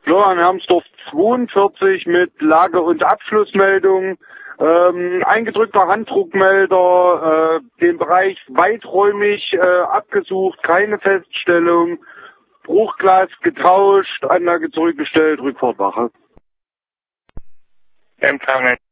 Florian Hermsdorf 42 mit Lage- und Abschlussmeldung. Eingedrückter Handdruckmelder, den Bereich weiträumig abgesucht, keine Feststellung, Bruchglas getauscht, Anlage zurückgestellt, Rückfahrtwache. Empfangen.